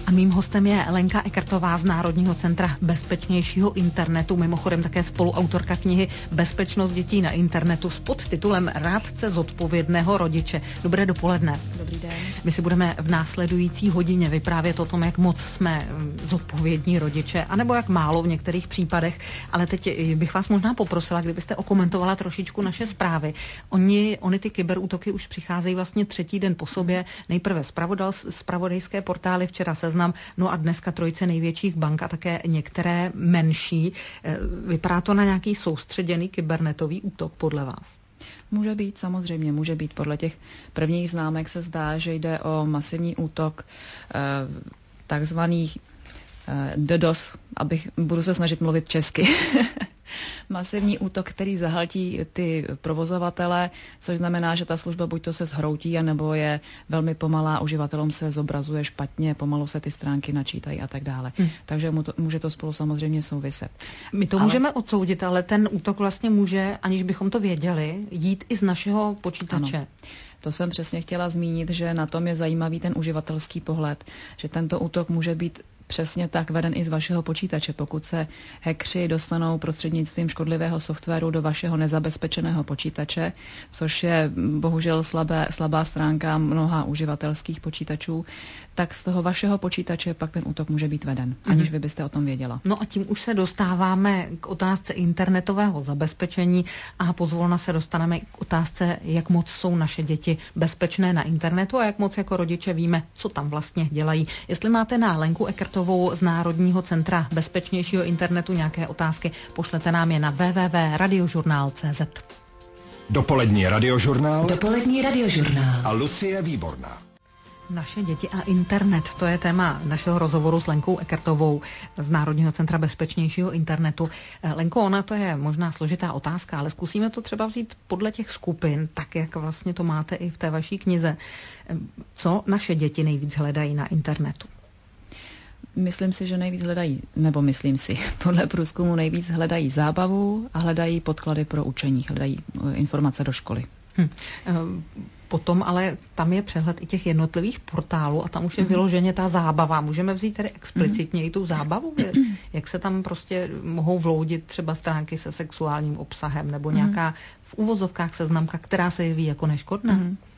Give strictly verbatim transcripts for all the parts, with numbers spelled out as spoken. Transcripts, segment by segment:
A mým hostem je Lenka Ekertová z Národního centra bezpečnějšího internetu, mimochodem také spoluautorka knihy Bezpečnost dětí na internetu s podtitulem Rádce zodpovědného rodiče. Dobré dopoledne. Dobrý den. My si budeme v následující hodině vyprávět o tom, jak moc jsme zodpovědní rodiče, anebo jak málo v některých případech. Ale teď bych vás možná poprosila, kdybyste okomentovala trošičku naše zprávy. Oni, oni ty kyberútoky už přicházejí vlastně třetí den po sobě. Nejprve zpravodajské portály, včera Seznam, no a dneska trojice největších bank a také některé menší. Vypadá to na nějaký soustředěný kybernetový útok podle vás? Může být, samozřejmě, může být. Podle těch prvních známek se zdá, že jde o masivní útok takzvaných DDoS, abych, budu se snažit mluvit česky. Masivní útok, který zahltí ty provozovatele, což znamená, že ta služba buď to se zhroutí, anebo je velmi pomalá, uživatelům se zobrazuje špatně, pomalu se ty stránky načítají a tak dále. Hmm. Takže mu to, může to spolu samozřejmě souviset. My to ale... můžeme odsoudit, ale ten útok vlastně může, aniž bychom to věděli, jít i z našeho počítače. Ano. To jsem přesně chtěla zmínit, že na tom je zajímavý ten uživatelský pohled, že tento útok může být přesně tak veden i z vašeho počítače. Pokud se hackři dostanou prostřednictvím škodlivého softwaru do vašeho nezabezpečeného počítače, což je bohužel slabé, slabá stránka mnoha uživatelských počítačů, tak z toho vašeho počítače pak ten útok může být veden, aniž vy byste o tom věděla. No a tím už se dostáváme k otázce internetového zabezpečení a pozvolna se dostaneme k otázce, jak moc jsou naše děti bezpečné na internetu a jak moc jako rodiče víme, co tam vlastně dělají. Jestli máte na Lenku Ekertovou z Národního centra bezpečnějšího internetu nějaké otázky, pošlete nám je na w w w tečka radiožurnál tečka c z. Dopolední radiožurnál. Dopolední radiožurnál. A Lucie Výborná. Naše děti a internet, to je téma našeho rozhovoru s Lenkou Ekertovou z Národního centra bezpečnějšího internetu. Lenko, ona to je možná složitá otázka, ale zkusíme to třeba vzít podle těch skupin, tak jak vlastně to máte i v té vaší knize. Co naše děti nejvíc hledají na internetu? Myslím si, že nejvíc hledají, nebo myslím si, podle průzkumu nejvíc hledají zábavu a hledají podklady pro učení, hledají informace do školy. Hm. Potom ale tam je přehled i těch jednotlivých portálů a tam už je vyloženě ta zábava. Můžeme vzít tedy explicitně i tu zábavu? Jak se tam prostě mohou vloudit třeba stránky se sexuálním obsahem nebo nějaká v uvozovkách seznamka, která se jeví jako neškodná?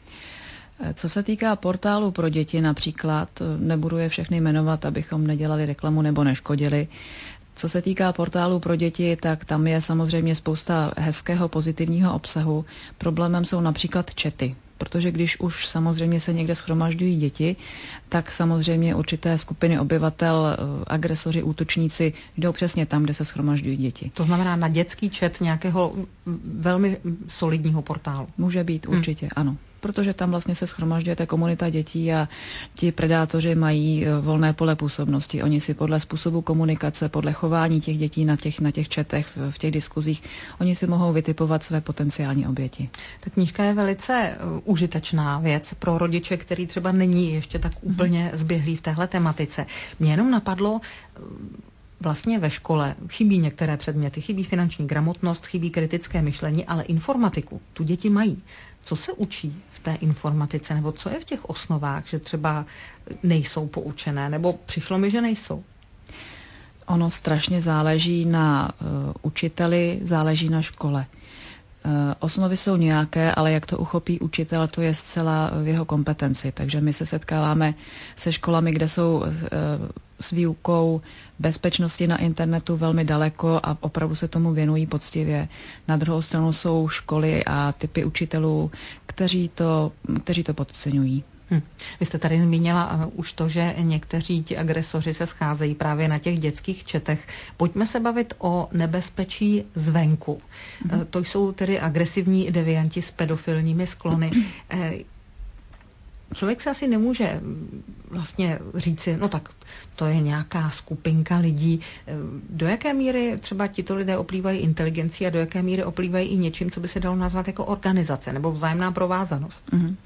Co se týká portálu pro děti například, nebudu je všechny jmenovat, abychom nedělali reklamu nebo neškodili. Co se týká portálu pro děti, tak tam je samozřejmě spousta hezkého pozitivního obsahu. Problémem jsou například chaty, protože když už samozřejmě se někde shromažďují děti, tak samozřejmě určité skupiny obyvatel, agresoři, útočníci jdou přesně tam, kde se shromažďují děti. To znamená na dětský chat nějakého velmi solidního portálu. Může být, určitě, hmm. ano. Protože tam vlastně se shromažďuje ta komunita dětí a ti predátoři mají volné pole působnosti. Oni si podle způsobu komunikace, podle chování těch dětí na těch, na těch četech, v těch diskuzích, oni si mohou vytipovat své potenciální oběti. Ta knížka je velice uh, užitečná věc pro rodiče, který třeba není ještě tak úplně zběhlý v téhle tematice. Mě jenom napadlo, uh, vlastně ve škole chybí některé předměty, chybí finanční gramotnost, chybí kritické myšlení, ale informatiku tu děti mají. Co se učí v té informatice, nebo co je v těch osnovách, že třeba nejsou poučené, nebo přišlo mi, že nejsou? Ono strašně záleží na uh, učiteli, záleží na škole. Uh, osnovy jsou nějaké, ale jak to uchopí učitel, to je zcela v jeho kompetenci. Takže my se setkáváme se školami, kde jsou uh, s výukou bezpečnosti na internetu velmi daleko a opravdu se tomu věnují poctivě. Na druhou stranu jsou školy a typy učitelů, kteří to, kteří to podceňují. Hm. Vy jste tady zmínila uh, už to, že někteří ti agresoři se scházejí právě na těch dětských četech. Pojďme se bavit o nebezpečí zvenku. Mm. Uh, to jsou tedy agresivní devianti s pedofilními sklony. Uh, Člověk se asi nemůže vlastně říci, no tak to je nějaká skupinka lidí. Do jaké míry třeba tito lidé oplývají inteligencí a do jaké míry oplývají i něčím, co by se dalo nazvat jako organizace nebo vzájemná provázanost? Mm-hmm.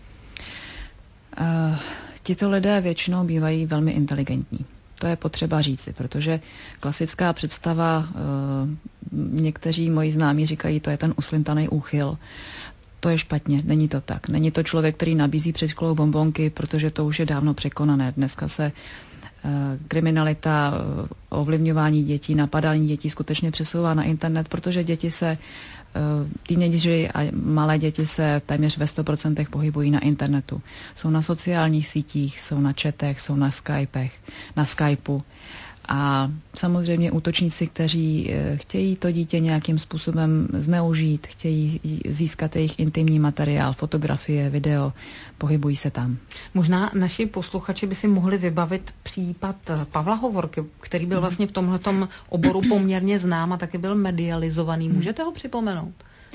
Uh, tito lidé většinou bývají velmi inteligentní. To je potřeba říci, protože klasická představa, uh, někteří moji známí říkají, to je ten uslintaný úchyl. To je špatně, není to tak. Není to člověk, který nabízí před školou bonbonky, protože to už je dávno překonané. Dneska se kriminalita, ovlivňování dětí, napadání dětí skutečně přesouvá na internet, protože děti se, teenageři a malé děti se téměř ve sto procent pohybují na internetu. Jsou na sociálních sítích, jsou na chatech, jsou na Skypech, na Skypeu. A samozřejmě útočníci, kteří chtějí to dítě nějakým způsobem zneužít, chtějí získat jejich intimní materiál, fotografie, video, pohybují se tam. Možná naši posluchači by si mohli vybavit případ Pavla Hovorky, který byl vlastně v tomhletom oboru poměrně znám a taky byl medializovaný. Můžete ho připomenout?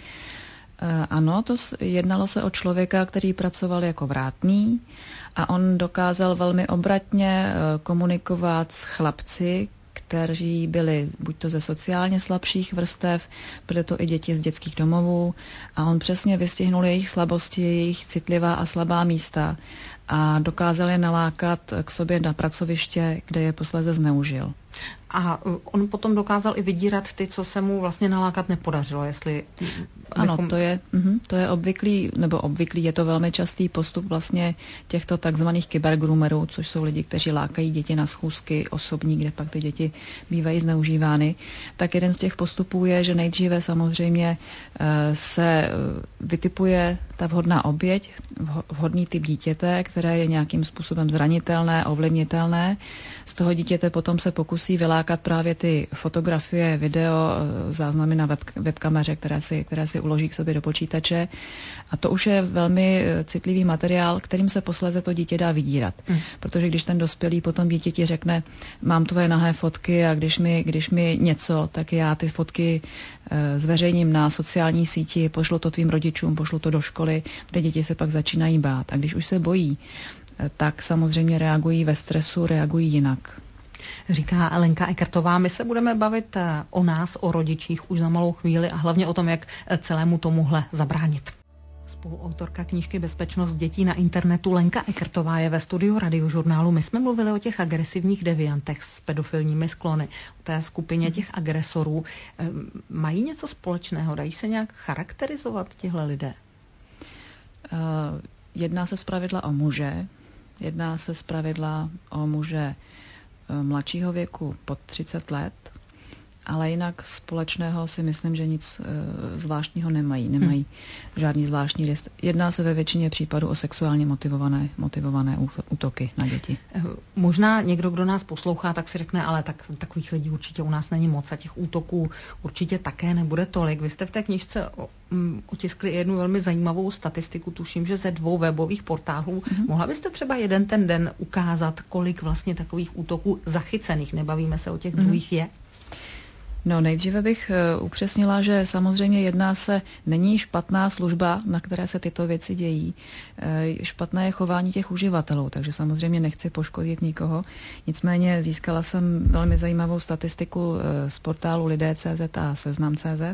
Ano, to jednalo se o člověka, který pracoval jako vrátný a on dokázal velmi obratně komunikovat s chlapci, kteří byli buď to ze sociálně slabších vrstev, byly to i děti z dětských domovů a on přesně vystihnul jejich slabosti, jejich citlivá a slabá místa a dokázal je nalákat k sobě na pracoviště, kde je posléze zneužil. A on potom dokázal i vydírat ty, co se mu vlastně nalákat nepodařilo, jestli... Ano, bychom... to je, uh, to je obvyklý, nebo obvyklý, je to velmi častý postup vlastně těchto takzvaných kybergroomerů, což jsou lidi, kteří lákají děti na schůzky osobní, kde pak ty děti bývají zneužívány. Tak jeden z těch postupů je, že nejdříve samozřejmě uh, se vytipuje ta vhodná oběť, vhodný typ dítěte, které je nějakým způsobem zranitelné, ovlivnitelné. Z toho dítěte potom se pokusí vylákat právě ty fotografie, video, záznamy na web, webkameře, které si, které si uloží k sobě do počítače. A to už je velmi citlivý materiál, kterým se posléze to dítě dá vydírat. Hmm. Protože když ten dospělý potom dítěti řekne, mám tvoje nahé fotky a když mi, když mi něco, tak já ty fotky e, zveřejním na sociální síti, pošlu to tvým rodičům, pošlu to do školy, ty děti se pak začínají bát. A když už se bojí, e, tak samozřejmě reagují ve stresu, reagují jinak. Říká Lenka Ekertová. My se budeme bavit o nás, o rodičích už za malou chvíli a hlavně o tom, jak celému tomuhle zabránit. Spoluautorka knížky Bezpečnost dětí na internetu Lenka Ekertová je ve studiu Radiožurnálu. My jsme mluvili o těch agresivních deviantech s pedofilními sklony, o té skupině těch agresorů. Mají něco společného? Dají se nějak charakterizovat těhle lidé? Uh, jedná se zpravidla o muže. Jedná se zpravidla o muže mladšího věku pod třicet let, ale jinak společného si myslím, že nic e, zvláštního nemají. Nemají hmm. žádný zvláštní rys. Jedná se ve většině případů o sexuálně motivované, motivované útoky na děti. Možná někdo, kdo nás poslouchá, tak si řekne, ale tak, takových lidí určitě u nás není moc a těch útoků určitě také nebude tolik. Vy jste v té knižce o, um, otiskli jednu velmi zajímavou statistiku, tuším, že ze dvou webových portálů. Hmm. Mohla byste třeba jeden ten den ukázat, kolik vlastně takových útoků zachycených, nebavíme se o těch hmm. druhých, je? No, nejdříve bych uh, upřesnila, že samozřejmě jedná se, není špatná služba, na které se tyto věci dějí. Uh, špatné je chování těch uživatelů, takže samozřejmě nechci poškodit nikoho. Nicméně získala jsem velmi zajímavou statistiku uh, z portálu lidé tečka cé zet a seznam tečka cé zet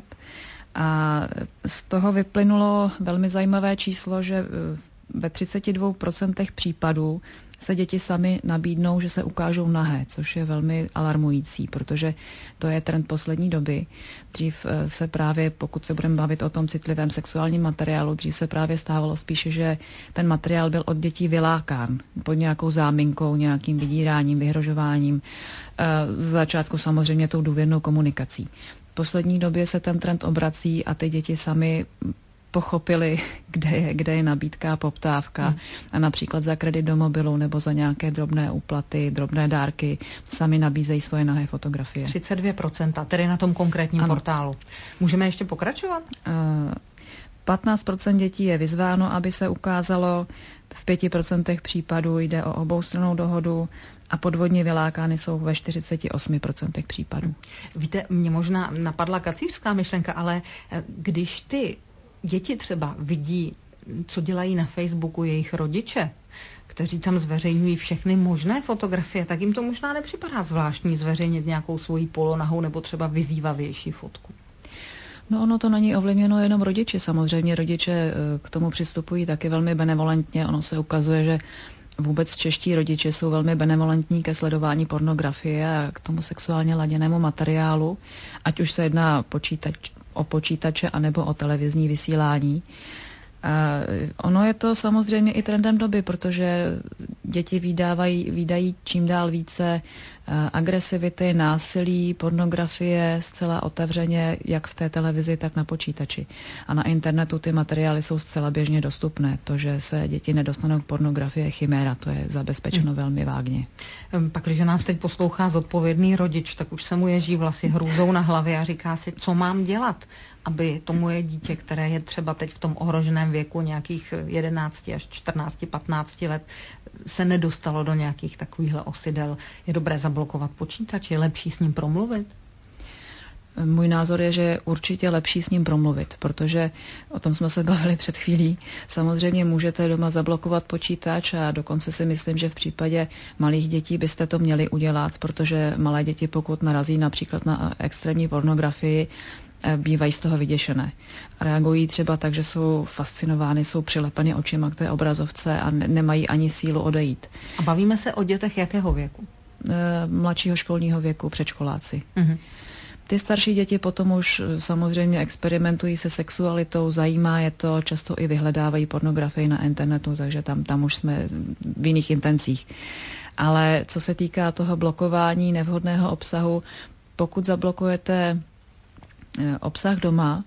a z toho vyplynulo velmi zajímavé číslo, že uh, ve třicet dva procent případů se děti sami nabídnou, že se ukážou nahé, což je velmi alarmující, protože to je trend poslední doby. Dřív se právě, pokud se budeme bavit o tom citlivém sexuálním materiálu, dřív se právě stávalo spíše, že ten materiál byl od dětí vylákán pod nějakou záminkou, nějakým vydíráním, vyhrožováním. Z začátku samozřejmě tou důvěrnou komunikací. V poslední době se ten trend obrací a ty děti sami pochopili, kde je, kde je nabídka a poptávka hmm. a například za kredit do mobilu nebo za nějaké drobné úplaty, drobné dárky sami nabízejí svoje nahé fotografie. třicet dvě procent, tedy na tom konkrétním ano. portálu. Můžeme ještě pokračovat? Uh, patnáct procent dětí je vyzváno, aby se ukázalo, v pět procent případů jde o oboustrannou dohodu a podvodně vylákány jsou ve čtyřicet osm procent případů. Víte, mě možná napadla kacířská myšlenka, ale když ty děti třeba vidí, co dělají na Facebooku jejich rodiče, kteří tam zveřejňují všechny možné fotografie, tak jim to možná nepřipadá zvláštní zveřejnit nějakou svoji polonahou nebo třeba vyzývavější fotku. No ono to není ovlivněno jenom rodiči. Samozřejmě rodiče k tomu přistupují taky velmi benevolentně. Ono se ukazuje, že vůbec čeští rodiče jsou velmi benevolentní ke sledování pornografie a k tomu sexuálně laděnému materiálu, ať už se jedná počítač, o počítače anebo o televizní vysílání. Uh, ono je to samozřejmě i trendem doby, protože děti vydávají, vydají čím dál více agresivity, násilí, pornografie zcela otevřeně, jak v té televizi, tak na počítači. A na internetu ty materiály jsou zcela běžně dostupné. To, že se děti nedostanou k pornografii, je chiméra, to je zabezpečeno hmm. velmi vágně. Pak, když nás teď poslouchá zodpovědný rodič, tak už se mu ježí vlasy hrůzou na hlavě a říká si, co mám dělat, aby to moje dítě, které je třeba teď v tom ohroženém věku nějakých jedenáct až čtrnáct, patnáct let, se nedostalo do nějakých takovýchhle osidel. Je dobré zablokovat počítač, je lepší s ním promluvit? Můj názor je, že je určitě lepší s ním promluvit, protože o tom jsme se bavili před chvílí. Samozřejmě můžete doma zablokovat počítač a dokonce si myslím, že v případě malých dětí byste to měli udělat, protože malé děti, pokud narazí například na extrémní pornografii, bývají z toho vyděšené. Reagují třeba tak, že jsou fascinovány, jsou přilepeny očima k té obrazovce a ne- nemají ani sílu odejít. A bavíme se o dětech jakého věku? E, mladšího školního věku, předškoláci. Mhm. Ty starší děti potom už samozřejmě experimentují se sexualitou, zajímá je to, často i vyhledávají pornografii na internetu, takže tam, tam už jsme v jiných intencích. Ale co se týká toho blokování nevhodného obsahu, pokud zablokujete obsah doma,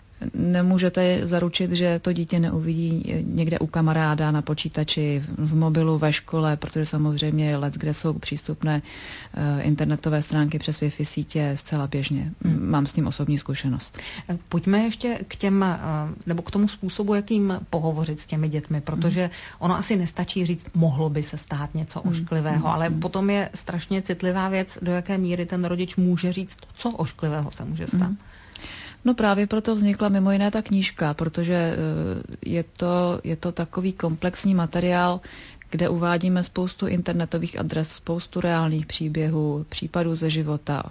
nemůžete zaručit, že to dítě neuvidí někde u kamaráda na počítači, v mobilu, ve škole, protože samozřejmě let, kde jsou přístupné internetové stránky přes Wi-Fi sítě zcela běžně. Hmm. Mám s tím osobní zkušenost. Pojďme ještě k těm, nebo k tomu způsobu, jakým pohovořit s těmi dětmi, protože ono asi nestačí říct, mohlo by se stát něco ošklivého, hmm. ale potom je strašně citlivá věc, do jaké míry ten rodič může říct, co ošklivého se může stát. Hmm. No právě proto vznikla mimo jiné ta knížka, protože je to, je to takový komplexní materiál, kde uvádíme spoustu internetových adres, spoustu reálných příběhů, případů ze života.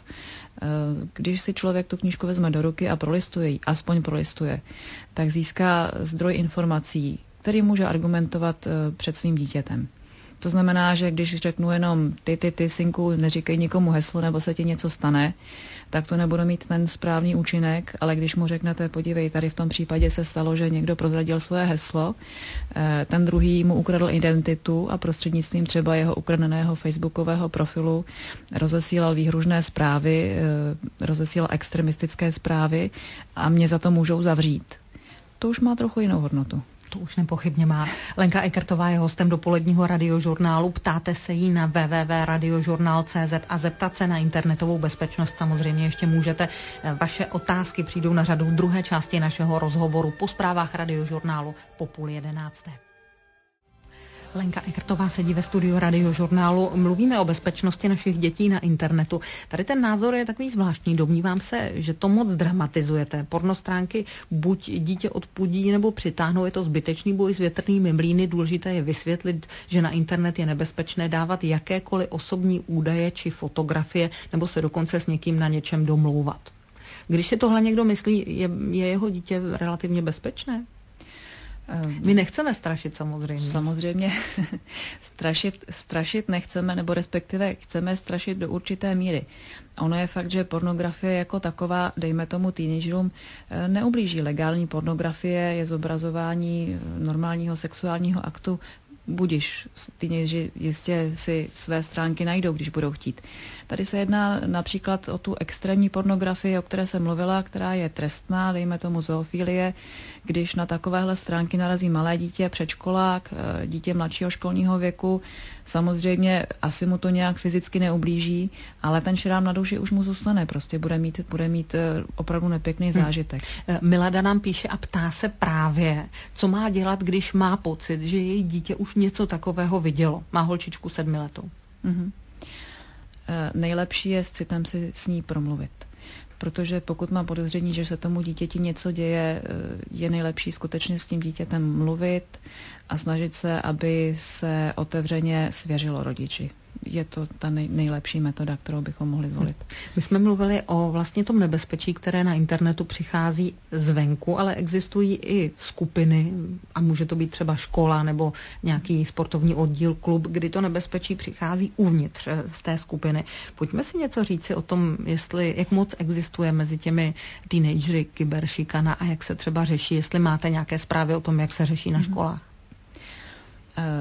Když si člověk tu knížku vezme do ruky a prolistuje ji, aspoň prolistuje, tak získá zdroj informací, který může argumentovat před svým dítětem. To znamená, že když řeknu jenom ty, ty, ty, synku, neříkej nikomu heslo, nebo se ti něco stane, tak to nebude mít ten správný účinek, ale když mu řeknete, podívej, tady v tom případě se stalo, že někdo prozradil svoje heslo, ten druhý mu ukradl identitu a prostřednictvím třeba jeho ukradeného facebookového profilu rozesílal výhružné zprávy, rozesílal extremistické zprávy a mě za to můžou zavřít. To už má trochu jinou hodnotu. To už nepochybně má. Lenka Ekertová je hostem dopoledního radiožurnálu. Ptáte se jí na w w w tečka radiožurnál tečka c z a zeptat se na internetovou bezpečnost samozřejmě ještě můžete. Vaše otázky přijdou na řadu v druhé části našeho rozhovoru po zprávách radiožurnálu po půl jedenácté. Lenka Ekertová sedí ve studiu radiožurnálu. Mluvíme o bezpečnosti našich dětí na internetu. Tady ten názor je takový zvláštní. Domnívám se, že to moc dramatizujete. Pornostránky buď dítě odpudí nebo přitáhnou. Je to zbytečný boj s větrnými mlýny. Důležité je vysvětlit, že na internet je nebezpečné dávat jakékoliv osobní údaje či fotografie nebo se dokonce s někým na něčem domlouvat. Když si tohle někdo myslí, je, je jeho dítě relativně bezpečné? My nechceme strašit samozřejmě. Samozřejmě strašit, strašit nechceme, nebo respektive chceme strašit do určité míry. Ono je fakt, že pornografie jako taková, dejme tomu teenagerům, neublíží. Legální pornografie je zobrazování normálního sexuálního aktu. Budiš, teenageři jistě si své stránky najdou, když budou chtít. Tady se jedná například o tu extrémní pornografii, o které jsem mluvila, která je trestná, dejme tomu zoofilie, když na takovéhle stránky narazí malé dítě, předškolák, dítě mladšího školního věku. Samozřejmě asi mu to nějak fyzicky neublíží, ale ten šrám na duši už mu zůstane, prostě bude mít, bude mít opravdu nepěkný zážitek. Hmm. Milada nám píše a ptá se právě, co má dělat, když má pocit, že její dítě už něco takového vidělo. Má holčičku sedmiletou. Mm-hmm. E, nejlepší je s citem si s ní promluvit. Protože pokud má podezření, že se tomu dítěti něco děje, je nejlepší skutečně s tím dítětem mluvit a snažit se, aby se otevřeně svěřilo rodiči. Je to ta nej, nejlepší metoda, kterou bychom mohli zvolit. My jsme mluvili o vlastně tom nebezpečí, které na internetu přichází zvenku, ale existují i skupiny a může to být třeba škola nebo nějaký sportovní oddíl, klub, kdy to nebezpečí přichází uvnitř z té skupiny. Pojďme si něco říci o tom, jestli, jak moc existuje mezi těmi teenagery kyberšikana a jak se třeba řeší, jestli máte nějaké zprávy o tom, jak se řeší na školách. Uh,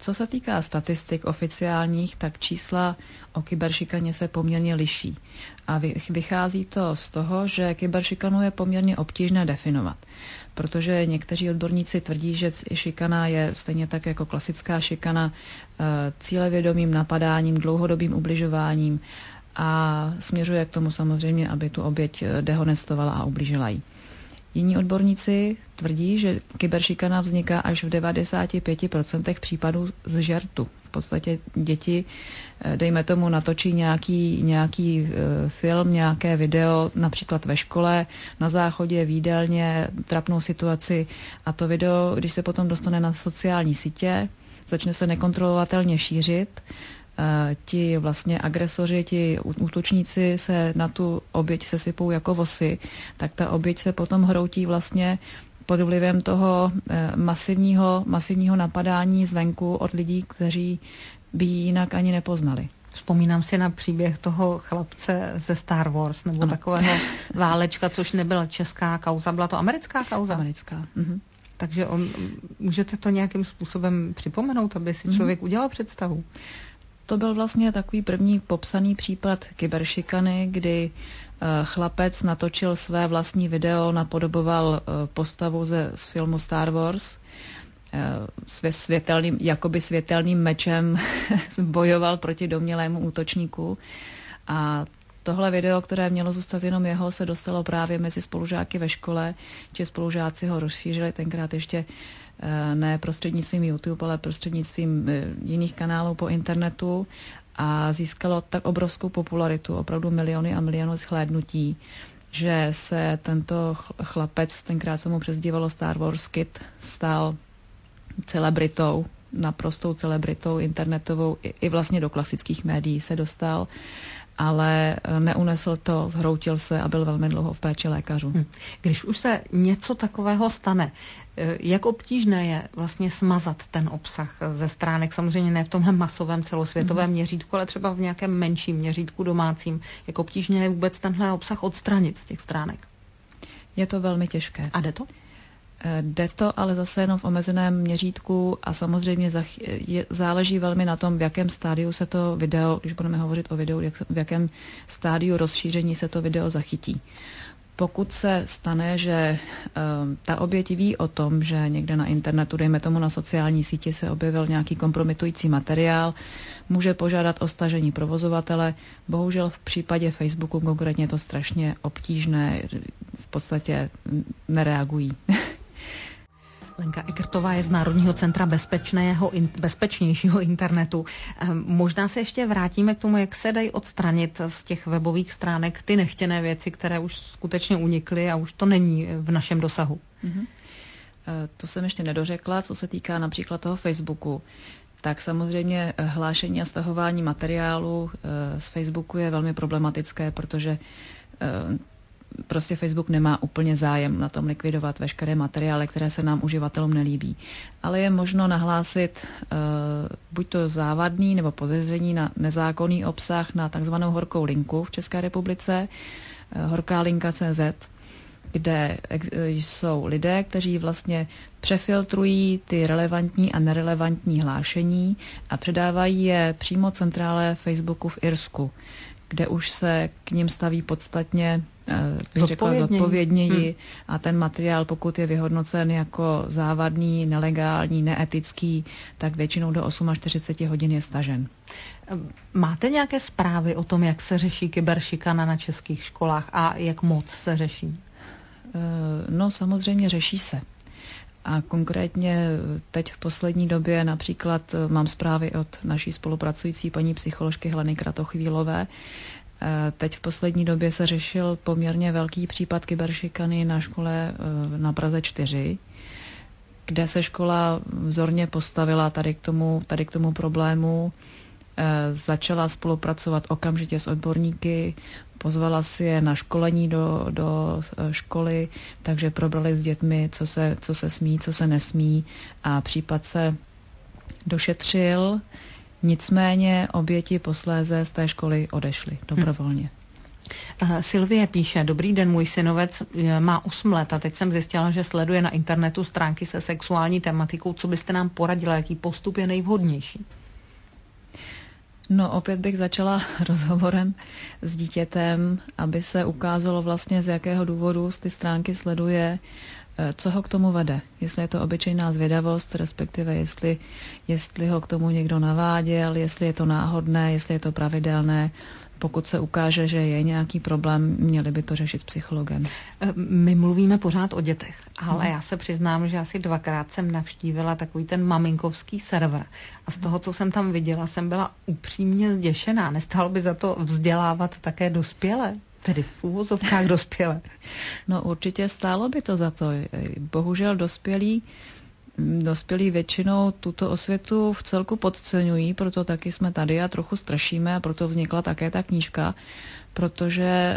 Co se týká statistik oficiálních, tak čísla o kyberšikaně se poměrně liší. A vychází to z toho, že kyberšikanu je poměrně obtížné definovat, protože někteří odborníci tvrdí, že šikana je stejně tak jako klasická šikana cílevědomým napadáním, dlouhodobým ubližováním a směřuje k tomu samozřejmě, aby tu oběť dehonestovala a ublížila jí. Jiní odborníci tvrdí, že kyberšikana vzniká až v devadesát pět procent případů z žertu. V podstatě děti, dejme tomu, natočí nějaký, nějaký film, nějaké video, například ve škole, na záchodě, v jídelně, trapnou situaci a to video, když se potom dostane na sociální sítě, začne se nekontrolovatelně šířit, ti vlastně agresoři, ti útočníci se na tu oběť sesypou jako vosy, tak ta oběť se potom hroutí vlastně pod vlivem toho masivního, masivního napadání zvenku od lidí, kteří by ji jinak ani nepoznali. Vzpomínám si na příběh toho chlapce ze Star Wars, nebo ano. takového válečka, což nebyla česká kauza, byla to americká kauza? Americká. Mhm. Takže on, můžete to nějakým způsobem připomenout, aby si člověk mhm. udělal představu? To byl vlastně takový první popsaný případ kyberšikany, kdy chlapec natočil své vlastní video, napodoboval postavu ze, z filmu Star Wars, světelným, jakoby světelným mečem bojoval proti domnělému útočníku a tohle video, které mělo zůstat jenom jeho, se dostalo právě mezi spolužáky ve škole, že spolužáci ho rozšířili, tenkrát ještě ne prostřednictvím YouTube, ale prostřednictvím jiných kanálů po internetu a získalo tak obrovskou popularitu, opravdu miliony a miliony shlédnutí, že se tento chlapec, tenkrát se mu přezdívalo Star Wars Kid, stal celebritou, naprostou celebritou internetovou, i vlastně do klasických médií se dostal, ale neunesl to, zhroutil se a byl velmi dlouho v péči lékařů. Když už se něco takového stane, jak obtížné je vlastně smazat ten obsah ze stránek, samozřejmě ne v tomhle masovém celosvětovém mm. měřítku, ale třeba v nějakém menším měřítku domácím, jak obtížné je vůbec tenhle obsah odstranit z těch stránek? Je to velmi těžké. A jde to? Jde to, ale zase jenom v omezeném měřítku a samozřejmě je, záleží velmi na tom, v jakém stádiu se to video, když budeme hovořit o videu, jak, v jakém stádiu rozšíření se to video zachytí. Pokud se stane, že um, ta oběť ví o tom, že někde na internetu, dejme tomu na sociální síti, se objevil nějaký kompromitující materiál, může požádat o stažení provozovatele. Bohužel v případě Facebooku konkrétně je to strašně obtížné, v podstatě nereagují. Lenka Egertová je z Národního centra bezpečného, bezpečnějšího internetu. Možná se ještě vrátíme k tomu, jak se dají odstranit z těch webových stránek ty nechtěné věci, které už skutečně unikly a už to není v našem dosahu. Mm-hmm. To jsem ještě nedořekla, co se týká například toho Facebooku. Tak samozřejmě hlášení a stahování materiálu z Facebooku je velmi problematické, protože prostě Facebook nemá úplně zájem na tom likvidovat veškeré materiály, které se nám uživatelům nelíbí. Ale je možno nahlásit uh, buď to závadný nebo podezření na nezákonný obsah na takzvanou horkou linku v České republice, uh, horká linka tečka cé zet, kde jsou lidé, kteří vlastně přefiltrují ty relevantní a nerelevantní hlášení a předávají je přímo centrále Facebooku v Irsku, kde už se k nim staví podstatně zodpovědněji hmm. a ten materiál, pokud je vyhodnocen jako závadný, nelegální, neetický, tak většinou do čtyřicet osm hodin je stažen. Máte nějaké zprávy o tom, jak se řeší kyberšikana na českých školách a jak moc se řeší? No samozřejmě řeší se. A konkrétně teď v poslední době například mám zprávy od naší spolupracující paní psycholožky Heleny Kratochvílové. Teď v poslední době se řešil poměrně velký případ kyberšikany na škole na Praze čtyři, kde se škola vzorně postavila tady k tomu, tady k tomu problému, začala spolupracovat okamžitě s odborníky, pozvala si je na školení do, do školy, takže probrali s dětmi, co se, co se smí, co se nesmí a případ se došetřil. Nicméně oběti posléze z té školy odešly dobrovolně. Silvie píše, dobrý den, můj synovec má osm let a teď jsem zjistila, že sleduje na internetu stránky se sexuální tematikou. Co byste nám poradila, jaký postup je nejvhodnější? No opět bych začala rozhovorem s dítětem, aby se ukázalo vlastně, z jakého důvodu ty stránky sleduje, co ho k tomu vede. Jestli je to obyčejná zvědavost, respektive jestli, jestli ho k tomu někdo naváděl, jestli je to náhodné, jestli je to pravidelné. Pokud se ukáže, že je nějaký problém, měli by to řešit s psychologem. My mluvíme pořád o dětech, ale já se přiznám, že asi dvakrát jsem navštívila takový ten maminkovský server. A z toho, co jsem tam viděla, jsem byla upřímně zděšená. Nestálo by za to vzdělávat také dospělé? Tedy v úvozovkách dospělé. No určitě stálo by to za to. Bohužel dospělí Dospělí většinou tuto osvětu v celku podceňují, proto taky jsme tady a trochu strašíme a proto vznikla také ta knížka, protože e,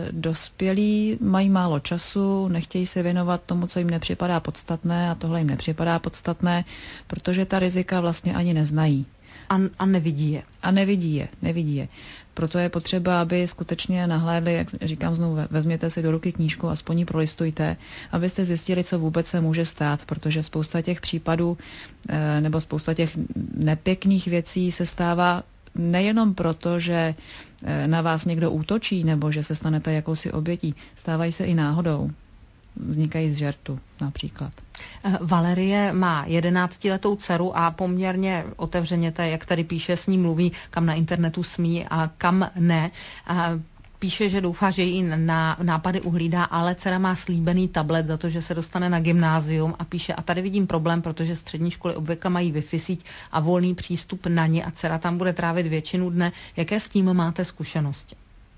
dospělí mají málo času, nechtějí se věnovat tomu, co jim nepřipadá podstatné a tohle jim nepřipadá podstatné, protože ta rizika vlastně ani neznají. A, a nevidí je. A nevidí je, nevidí je. Proto je potřeba, aby skutečně nahlédli, jak říkám znovu, vezměte si do ruky knížku, aspoň ji prolistujte, abyste zjistili, co vůbec se může stát, protože spousta těch případů nebo spousta těch nepěkných věcí se stává nejenom proto, že na vás někdo útočí nebo že se stanete jakousi obětí, stávají se i náhodou. Vznikají z žertu například. Valerie má jedenáctiletou dceru a poměrně otevřeně, jak tady píše, s ní mluví, kam na internetu smí a kam ne. A píše, že doufá, že jí na nápady uhlídá, ale dcera má slíbený tablet za to, že se dostane na gymnázium a píše, a tady vidím problém, protože střední školy obvykle mají Wi-Fi síť a volný přístup na ně a dcera tam bude trávit většinu dne. Jaké s tím máte zkušenosti?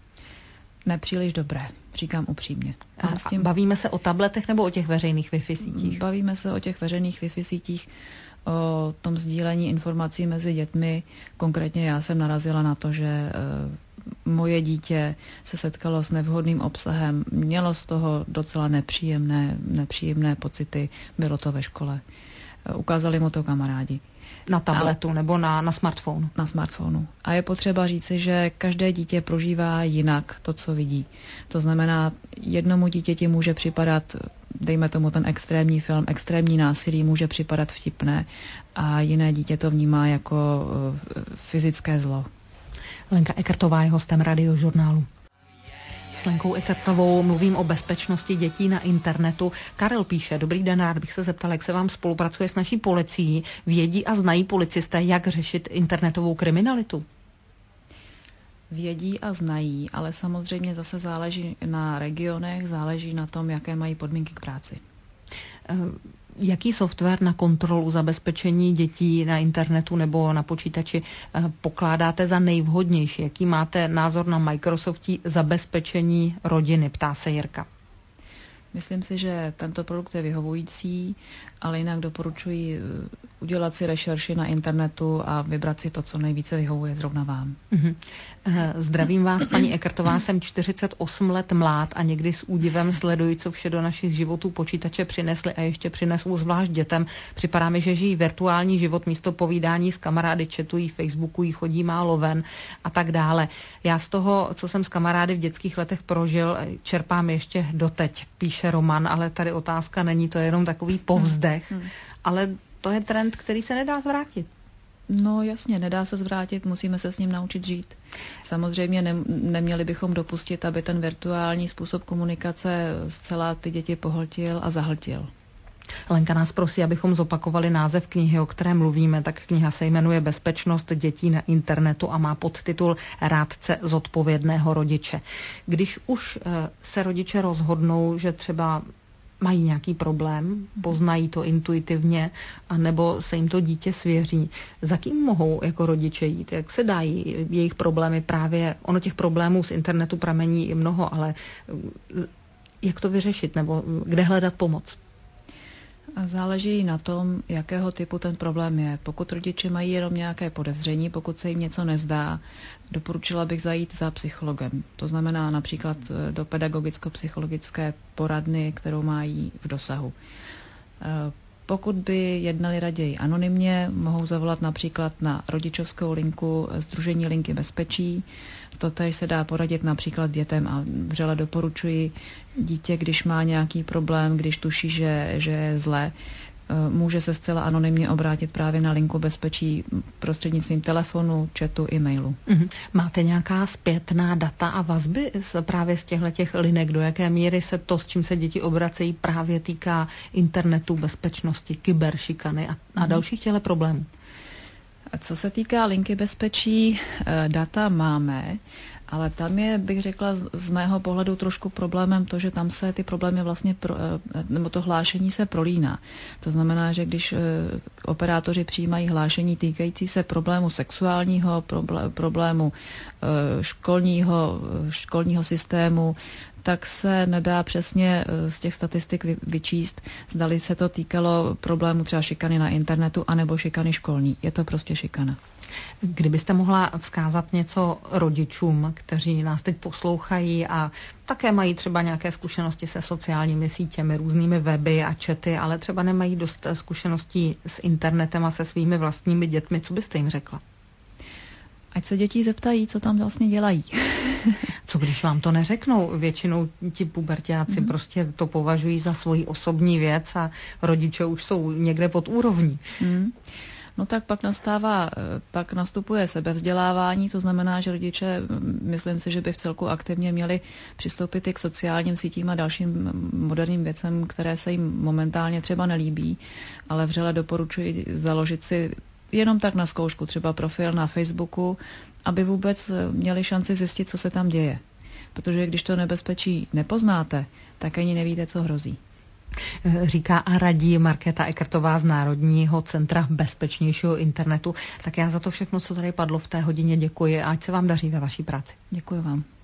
Nepříliš dobré, říkám upřímně. A s tím... Bavíme se o tabletech nebo o těch veřejných Wi-Fi sítích? Bavíme se o těch veřejných Wi-Fi sítích, o tom sdílení informací mezi dětmi. Konkrétně já jsem narazila na to, že moje dítě se setkalo s nevhodným obsahem, mělo z toho docela nepříjemné, nepříjemné pocity, bylo to ve škole. Ukázali mu to kamarádi. Na tabletu a, nebo na, na smartphonu? Na smartphonu. A je potřeba říci, že každé dítě prožívá jinak to, co vidí. To znamená, jednomu dítěti může připadat, dejme tomu ten extrémní film, extrémní násilí může připadat vtipné a jiné dítě to vnímá jako uh, fyzické zlo. Lenka Ekertová je hostem Radiožurnálu. S Lenkou Ekertovou mluvím o bezpečnosti dětí na internetu. Karel píše, dobrý den, rád bych se zeptal, jak se vám spolupracuje s naší policií. Vědí a znají policisté, jak řešit internetovou kriminalitu? Vědí a znají, ale samozřejmě zase záleží na regionech, záleží na tom, jaké mají podmínky k práci. Jaký software na kontrolu zabezpečení dětí na internetu nebo na počítači pokládáte za nejvhodnější? Jaký máte názor na Microsoftí zabezpečení rodiny, ptá se Jirka. Myslím si, že tento produkt je vyhovující, ale jinak doporučuji udělat si rešerši na internetu a vybrat si to, co nejvíce vyhovuje zrovna vám. Mm-hmm. Zdravím vás, paní Ekertová, jsem čtyřicet osm let mlád a někdy s údivem sleduji, co vše do našich životů počítače přinesly a ještě přinesou zvlášť dětem. Připadá mi, že žijí virtuální život, místo povídání s kamarády, chatují, facebookují, chodí málo ven a tak dále. Já z toho, co jsem s kamarády v dětských letech prožil, čerpám ještě doteď, píše Roman, ale tady otázka není, to je jenom takový povzdech, hmm. ale to je trend, který se nedá zvrátit. No jasně, nedá se zvrátit, musíme se s ním naučit žít. Samozřejmě ne, neměli bychom dopustit, aby ten virtuální způsob komunikace zcela ty děti pohltil a zahltil. Lenka nás prosí, abychom zopakovali název knihy, o které mluvíme. Tak kniha se jmenuje Bezpečnost dětí na internetu a má podtitul Rádce zodpovědného rodiče. Když už se rodiče rozhodnou, že třeba mají nějaký problém, poznají to intuitivně, anebo se jim to dítě svěří. Za kým mohou jako rodiče jít? Jak se dají jejich problémy právě, ono těch problémů z internetu pramení i mnoho, ale jak to vyřešit, nebo kde hledat pomoc? Záleží na tom, jakého typu ten problém je. Pokud rodiče mají jenom nějaké podezření, pokud se jim něco nezdá, doporučila bych zajít za psychologem. To znamená například do pedagogicko-psychologické poradny, kterou mají v dosahu. Pokud by jednali raději anonymně, mohou zavolat například na rodičovskou linku Sdružení linky bezpečí. Totéž se dá poradit například dětem a vřele doporučuji dítě, když má nějaký problém, když tuší, že, že je zle, může se zcela anonymně obrátit právě na linku bezpečí prostřednictvím telefonu, chatu, e-mailu. Mm-hmm. Máte nějaká zpětná data a vazby z, právě z těchto linek? Do jaké míry se to, s čím se děti obracejí, právě týká internetu, bezpečnosti, kyberšikany a, a mm-hmm. dalších těchto problémů? Co se týká linky bezpečí, data máme, ale tam je, bych řekla, z mého pohledu trošku problémem to, že tam se ty problémy vlastně, pro, nebo to hlášení se prolíná. To znamená, že když operátoři přijímají hlášení týkající se problému sexuálního, problému školního, školního systému, tak se nedá přesně z těch statistik vyčíst, zdali se to týkalo problému třeba šikany na internetu anebo šikany školní. Je to prostě šikana. Kdybyste mohla vzkázat něco rodičům, kteří nás teď poslouchají a také mají třeba nějaké zkušenosti se sociálními sítěmi, různými weby a chaty, ale třeba nemají dost zkušeností s internetem a se svými vlastními dětmi, co byste jim řekla? Ať se děti zeptají, co tam vlastně dělají. Co když vám to neřeknou? Většinou ti puberťáci mm. prostě to považují za svoji osobní věc a rodiče už jsou někde pod úrovní. Mm. No tak pak nastává, pak nastupuje sebevzdělávání, to znamená, že rodiče, myslím si, že by v celku aktivně měli přistoupit i k sociálním sítím a dalším moderním věcem, které se jim momentálně třeba nelíbí, ale vřele doporučuji založit si jenom tak na zkoušku, třeba profil na Facebooku, aby vůbec měli šanci zjistit, co se tam děje. Protože když to nebezpečí nepoznáte, tak ani nevíte, co hrozí. Říká a radí Markéta Ekertová z Národního centra bezpečnějšího internetu. Tak já za to všechno, co tady padlo v té hodině, děkuji a ať se vám daří ve vaší práci. Děkuji vám.